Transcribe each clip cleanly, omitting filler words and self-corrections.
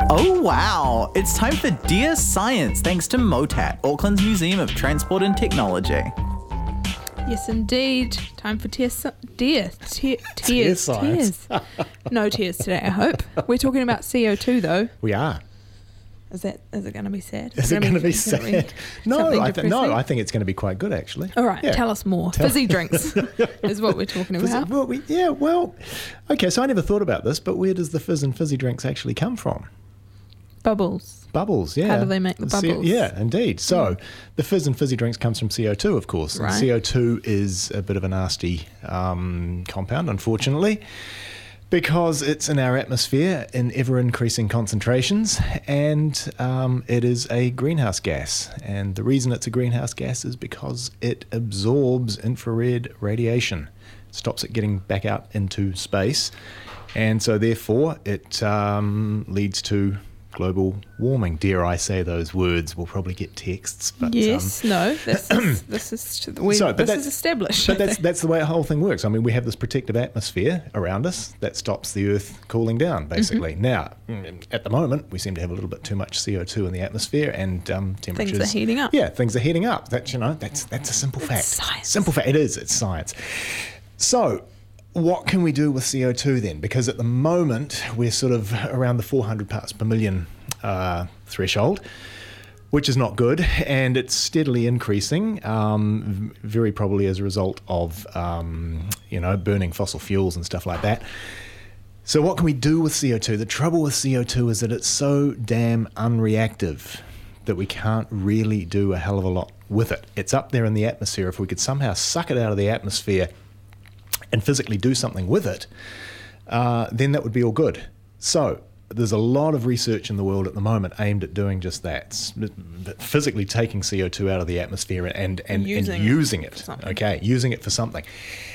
Oh wow, it's time for Dear Science thanks to MOTAT, Auckland's Museum of Transport and Technology. Yes, indeed. Time for tears. Science. No tears today, I hope. We're talking about CO2 though. We are. Is it going to be sad? Is it going to be sad? No, I think it's going to be quite good actually. All right, tell us more. Fizzy drinks is what we're talking about. Okay, so I never thought about this, but where does the fizz and fizzy drinks actually come from? Bubbles. Bubbles, yeah. How do they make the bubbles? Yeah, indeed. So the fizz and fizzy drinks comes from CO2, of course. Right. And CO2 is a bit of a nasty compound, unfortunately, because it's in our atmosphere in ever-increasing concentrations, and it is a greenhouse gas. And the reason it's a greenhouse gas is because it absorbs infrared radiation, stops it getting back out into space, and so therefore it leads to global warming. Dare I say those words? We'll probably get texts. But, this is established. But that's the way the whole thing works. I mean, we have this protective atmosphere around us that stops the Earth cooling down, basically. Mm-hmm. Now, at the moment, we seem to have a little bit too much CO2 in the atmosphere, and temperatures. Things are heating up. Yeah, things are heating up. That's a simple fact. Science. Simple fact. It is. It's science. So, what can we do with CO2 then? Because at the moment, we're sort of around the 400 parts per million threshold, which is not good, and it's steadily increasing, very probably as a result of, burning fossil fuels and stuff like that. So what can we do with CO2? The trouble with CO2 is that it's so damn unreactive that we can't really do a hell of a lot with it. It's up there in the atmosphere. If we could somehow suck it out of the atmosphere and physically do something with it, then that would be all good. So there's a lot of research in the world at the moment aimed at doing just that, physically taking CO2 out of the atmosphere and using it. Okay, using it for something.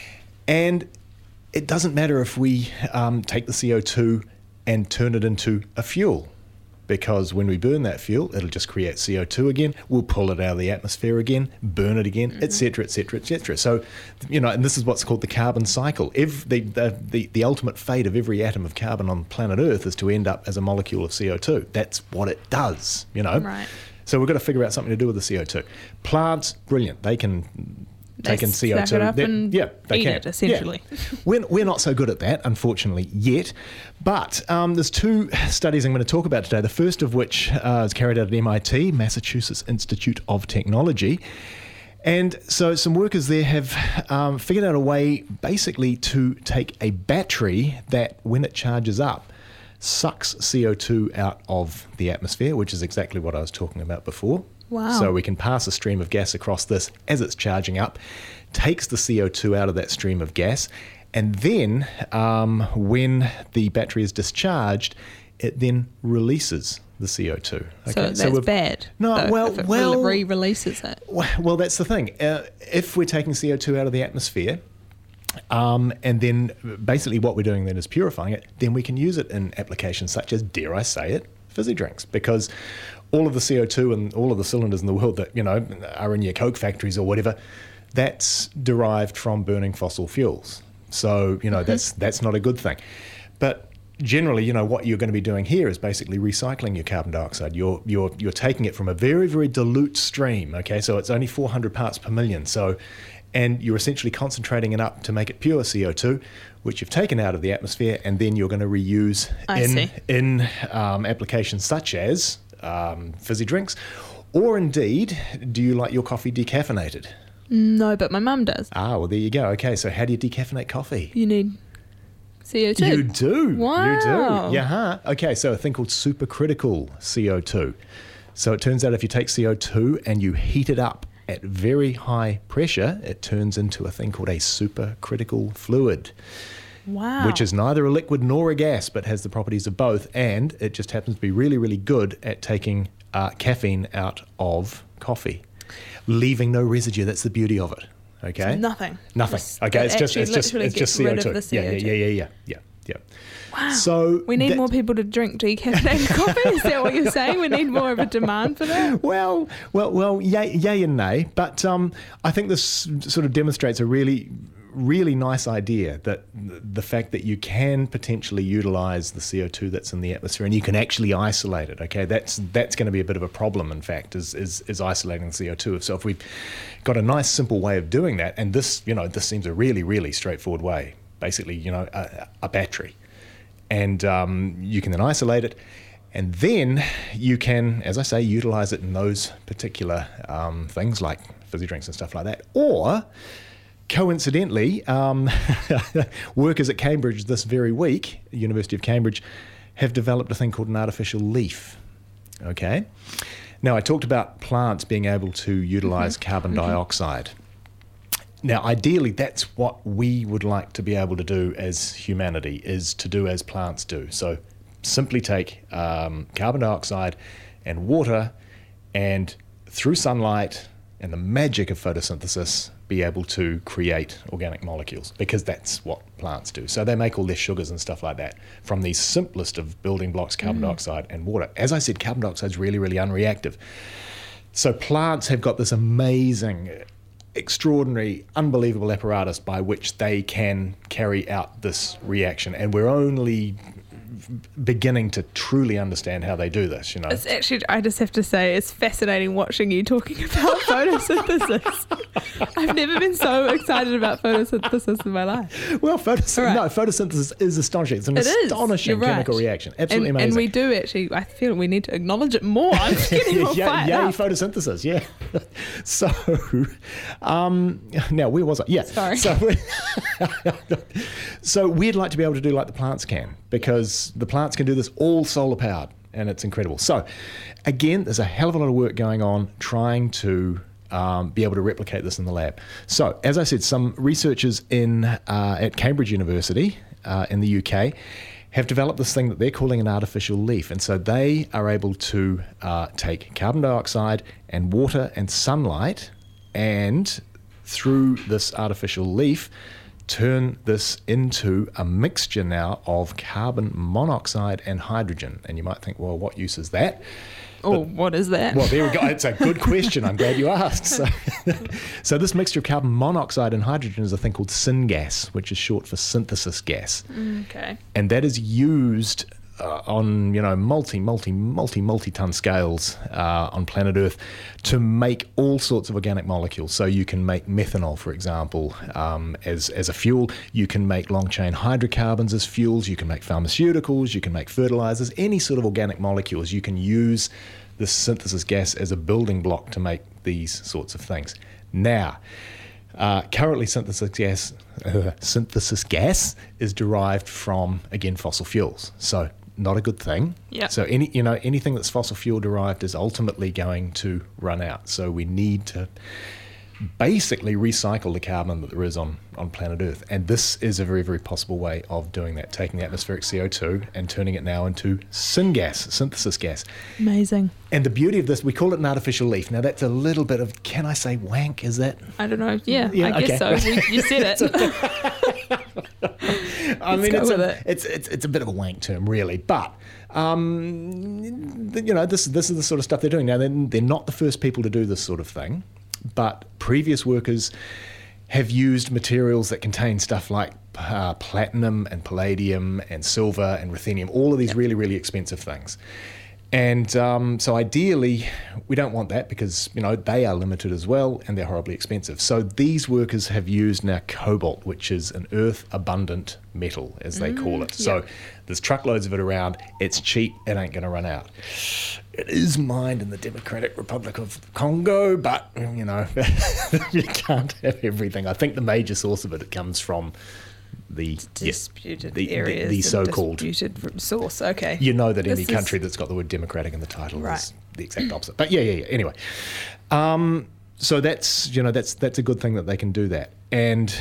And it doesn't matter if we take the CO2 and turn it into a fuel, because when we burn that fuel, it'll just create CO2 again. We'll pull it out of the atmosphere again, burn it again, etc., etc., etc. So, and this is what's called the carbon cycle. The ultimate fate of every atom of carbon on planet Earth is to end up as a molecule of CO2. That's what it does, Right. So we've got to figure out something to do with the CO2. Plants, brilliant. They can take in CO2. Suck it up and they eat can. it, essentially. Yeah. We're not so good at that, unfortunately, yet. But there's two studies I'm going to talk about today, the first of which is carried out at MIT, Massachusetts Institute of Technology. And so some workers there have figured out a way basically to take a battery that, when it charges up, sucks CO2 out of the atmosphere, which is exactly what I was talking about before. Wow. So we can pass a stream of gas across this as it's charging up, takes the CO2 out of that stream of gas, and then when the battery is discharged, it then releases the CO2. Okay? So that's bad. No, if it re-releases it. Well, that's the thing. If we're taking CO2 out of the atmosphere, and then basically what we're doing then is purifying it, then we can use it in applications such as, dare I say it, fizzy drinks, because all of the CO2 and all of the cylinders in the world that, are in your Coke factories or whatever, that's derived from burning fossil fuels. So, that's not a good thing. But generally, what you're going to be doing here is basically recycling your carbon dioxide. You're taking it from a very, very dilute stream, okay? So it's only 400 parts per million. And you're essentially concentrating it up to make it pure CO2, which you've taken out of the atmosphere, and then you're going to reuse in applications such as fizzy drinks, or indeed, do you like your coffee decaffeinated? No, but my mum does. Well, there you go. Okay, so how do you decaffeinate coffee? You need CO2. You do. Wow. You do. Yeah. Okay, so a thing called supercritical CO2. So it turns out if you take CO2 and you heat it up at very high pressure, it turns into a thing called a supercritical fluid. Wow. Which is neither a liquid nor a gas, but has the properties of both, and it just happens to be really, really good at taking caffeine out of coffee, leaving no residue. That's the beauty of it. Okay. Nothing. Okay. It's just CO2. Rid of the CO2. Yeah. Wow. So we need more people to drink decaffeinated coffee. Is that what you're saying? We need more of a demand for that. Well, yay and nay. But I think this sort of demonstrates a really, really nice idea that the fact that you can potentially utilize the CO2 that's in the atmosphere and you can actually isolate it. Okay, that's going to be a bit of a problem. In fact, is isolating the CO2. So if we've got a nice simple way of doing that, and this seems a really, really straightforward way. Basically, a battery, and you can then isolate it, and then you can, as I say, utilize it in those particular things like fizzy drinks and stuff like that. Or coincidentally, workers at Cambridge this very week, University of Cambridge, have developed a thing called an artificial leaf. Okay, now I talked about plants being able to utilize carbon dioxide. Now, ideally, that's what we would like to be able to do as humanity, is to do as plants do. So simply take carbon dioxide and water, and through sunlight and the magic of photosynthesis, be able to create organic molecules, because that's what plants do. So they make all their sugars and stuff like that from the simplest of building blocks, carbon dioxide and water. As I said, carbon dioxide is really, really unreactive. So plants have got this amazing, extraordinary, unbelievable apparatus by which they can carry out this reaction, and we're only beginning to truly understand how they do this. It's actually, I just have to say, it's fascinating watching you talking about photosynthesis. I've never been so excited about photosynthesis in my life. Well, photosynthesis is astonishing. It's an astonishing chemical reaction. Absolutely amazing. And we do actually, I feel we need to acknowledge it more. I'm getting all fired up. Photosynthesis, yeah. So, now where was I? Yeah. Sorry. So we'd like to be able to do like the plants can, because the plants can do this all solar powered, and it's incredible. So again, there's a hell of a lot of work going on trying to be able to replicate this in the lab. So as I said, some researchers at Cambridge University in the UK have developed this thing that they're calling an artificial leaf. And so they are able to take carbon dioxide and water and sunlight, and through this artificial leaf, turn this into a mixture now of carbon monoxide and hydrogen. And you might think, well, what use is that? What is that? Well, there we go. It's a good question. I'm glad you asked. So this mixture of carbon monoxide and hydrogen is a thing called syngas, which is short for synthesis gas. Okay. And that is used on multi-ton scales on planet Earth to make all sorts of organic molecules. So you can make methanol, for example, as a fuel. You can make long-chain hydrocarbons as fuels. You can make pharmaceuticals. You can make fertilizers. Any sort of organic molecules. You can use this synthesis gas as a building block to make these sorts of things. Now, currently synthesis gas is derived from, again, fossil fuels. So not a good thing. Yep. So anything that's fossil fuel derived is ultimately going to run out. So we need to basically recycle the carbon that there is on planet Earth. And this is a very, very possible way of doing that, taking the atmospheric CO2 and turning it now into syngas, synthesis gas. Amazing. And the beauty of this, we call it an artificial leaf. Now that's a little bit of, can I say wank, is that? I don't know. Yeah I guess so. You said it. I mean, it's a bit of a wank term, really. But, this is the sort of stuff they're doing. Now, they're not the first people to do this sort of thing, but previous workers have used materials that contain stuff like platinum and palladium and silver and ruthenium, all of these really, really expensive things. And so ideally, we don't want that because, they are limited as well and they're horribly expensive. So these workers have used now cobalt, which is an earth-abundant metal, as they call it. So there's truckloads of it around. It's cheap. It ain't going to run out. It is mined in the Democratic Republic of Congo, but, you can't have everything. I think the major source of it comes from the disputed areas, the so-called disputed source. Okay, that any country that's got the word democratic in the title is the exact opposite. But yeah. Anyway, so that's a good thing that they can do that. And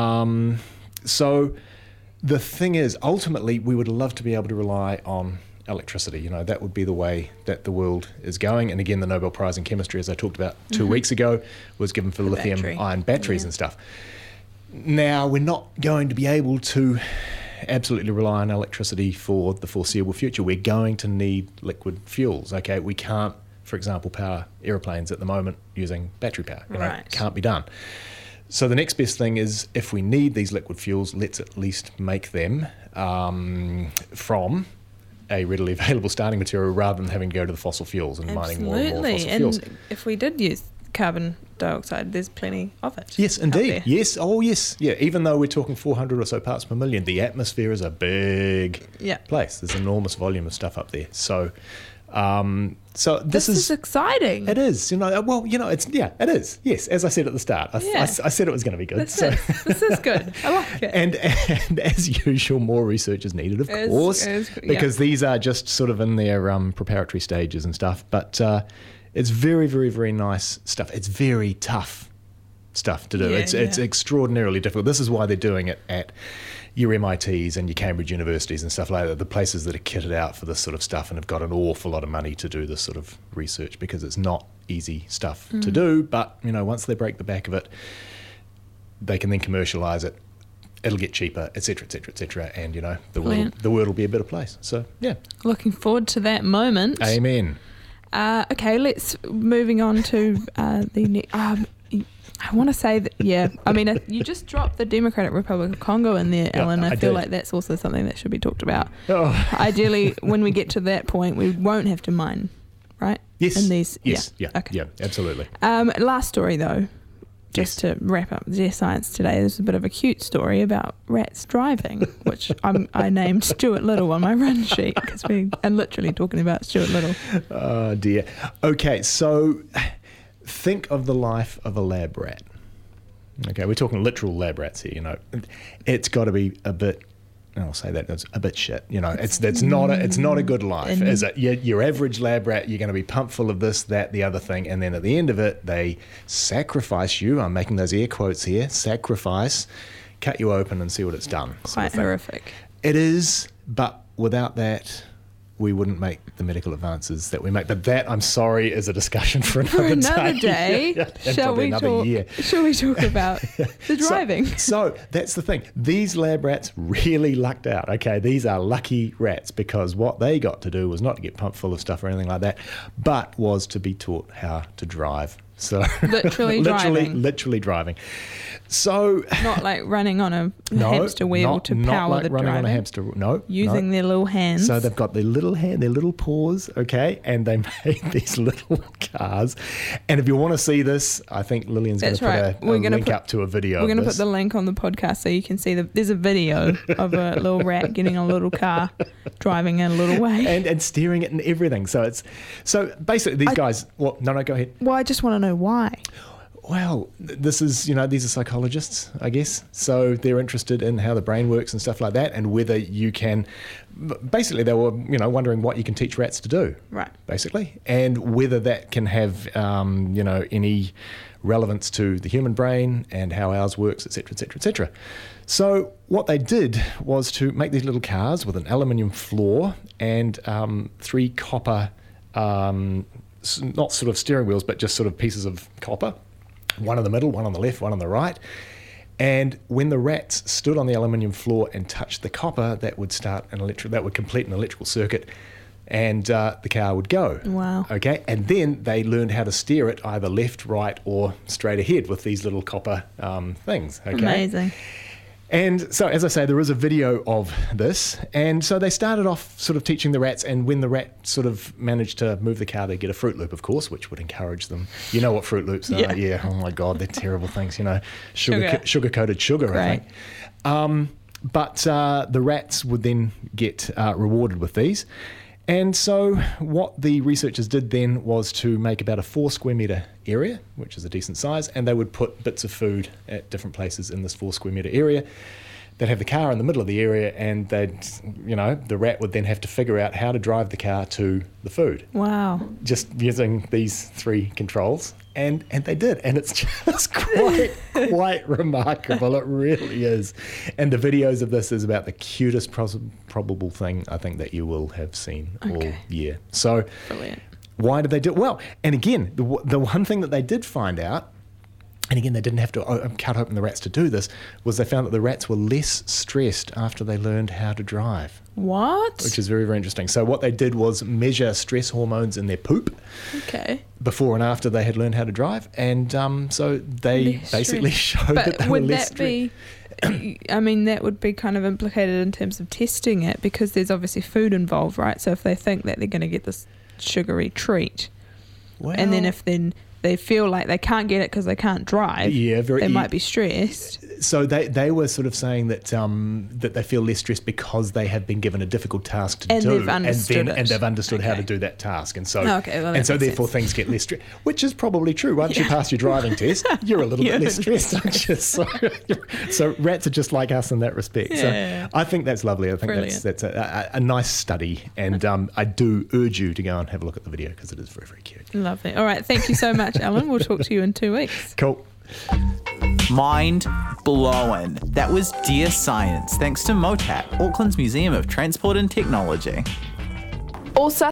so the thing is, ultimately, we would love to be able to rely on electricity. That would be the way that the world is going. And again, the Nobel Prize in Chemistry, as I talked about 2 weeks ago, was given for lithium-ion batteries and stuff. Now, we're not going to be able to absolutely rely on electricity for the foreseeable future. We're going to need liquid fuels, okay? We can't, for example, power aeroplanes at the moment using battery power. It can't be done. So the next best thing is, if we need these liquid fuels, let's at least make them from a readily available starting material rather than having to go to the fossil fuels and mining more and more fossil fuels. And if we did use carbon dioxide, there's plenty of it. Yes, indeed. Yes. Oh, yes. Yeah. Even though we're talking 400 or so parts per million, the atmosphere is a big place. There's enormous volume of stuff up there. So, this is exciting. It is. Well, it's it is. Yes, as I said at the start, I said it was going to be good. This is good. I like it. And as usual, more research is needed, of course, because these are just sort of in their preparatory stages and stuff. But it's very, very, very nice stuff. It's very tough stuff to do. It's extraordinarily difficult. This is why they're doing it at your MITs and your Cambridge universities and stuff like that, the places that are kitted out for this sort of stuff and have got an awful lot of money to do this sort of research, because it's not easy stuff to do. But, once they break the back of it, they can then commercialise it. It'll get cheaper, etc., etc., etc., and, the world will be a better place. So, yeah. Looking forward to that moment. Amen. Okay, let's moving on to the I want to say that, you just dropped the Democratic Republic of Congo in there, Alan. I feel like that's also something that should be talked about. Oh. Ideally, when we get to that point, we won't have to mine, right? Yes. Okay. Yeah, absolutely. Last story, though, just to wrap up Dear Science today. There's a bit of a cute story about rats driving, which I named Stuart Little on my run sheet, because we are literally talking about Stuart Little. Oh, dear. Okay, so think of the life of a lab rat. Okay, we're talking literal lab rats here. It's got to be a bit. I'll say that it's a bit shit. It's not a good life, is it? Your average lab rat, you're going to be pumped full of this, that, the other thing, and then at the end of it, they sacrifice you. I'm making those air quotes here. Sacrifice, cut you open, and see what it's done. Quite horrific. It is, but without that, we wouldn't make the medical advances that we make. But that, I'm sorry, is a discussion for another day. Shall we talk about the driving? So that's the thing. These lab rats really lucked out. Okay, these are lucky rats, because what they got to do was not to get pumped full of stuff or anything like that, but was to be taught how to drive. So literally driving. So not like running on a hamster wheel to power the driving. Not like running on a hamster. No. Using their little hands. So they've got their little paws, okay, and they made these little cars. And if you want to see this, I think Lillian's going to put a link up to a video. We're going to put the link on the podcast so you can see there's a video of a little rat getting a little car, driving in a little way, and steering it and everything. So basically these guys. Well, no, go ahead. Well, I just want to know why. Well, this is, these are psychologists, I guess. So they're interested in how the brain works and stuff like that, and whether you can, basically they were, wondering what you can teach rats to do. Right. Basically. And whether that can have, any relevance to the human brain and how ours works, et cetera, et cetera, et cetera. So what they did was to make these little cars with an aluminium floor and 3 copper, not sort of steering wheels, but just sort of pieces of copper. One in the middle, one on the left, one on the right. And when the rats stood on the aluminium floor and touched the copper, that would complete an electrical circuit, and the car would go. Wow. Okay. And then they learned how to steer it either left, right, or straight ahead with these little copper things. Okay. Amazing. And so, as I say, there is a video of this. And so they started off sort of teaching the rats, and when the rat sort of managed to move the car, they get a Fruit Loop, of course, which would encourage them. You know what Fruit Loops are? Yeah. Oh, my God, they're terrible things, sugar-coated sugar, right. I think. But the rats would then get rewarded with these. And so what the researchers did then was to make about a 4 square metre area, which is a decent size, and they would put bits of food at different places in this 4 square metre area. They'd have the car in the middle of the area, and the rat would then have to figure out how to drive the car to the food. Wow. Just using these 3 controls. And they did, and it's just quite remarkable. It really is. And the videos of this is about the cutest probable thing I think that you will have seen all year. So, brilliant. Why did they do it? Well, and again, the one thing that they did find out and again, they didn't have to cut open the rats to do this, was they found that the rats were less stressed after they learned how to drive. What? Which is very, very interesting. So what they did was measure stress hormones in their poop before and after they had learned how to drive. And so they basically showed that they were less stressed. I mean, that would be kind of implicated in terms of testing it, because there's obviously food involved, right? So if they think that they're going to get this sugary treat, and then if they feel like they can't get it because they can't drive, they might be stressed. So they were sort of saying that that they feel less stressed because they have been given a difficult task to do, and they've understood how to do that task, and so therefore things get less stressed, which is probably true. Once you pass your driving test, you're a little bit less stressed, aren't you? So rats are just like us in that respect. So I think that's lovely. I think that's a nice study, and I do urge you to go and have a look at the video because it is very, very cute. Lovely. All right, thank you so much, Alan. We'll talk to you in 2 weeks. Cool. Mind blown. That was Dear Science, thanks to MOTAT, Auckland's Museum of Transport and Technology. Also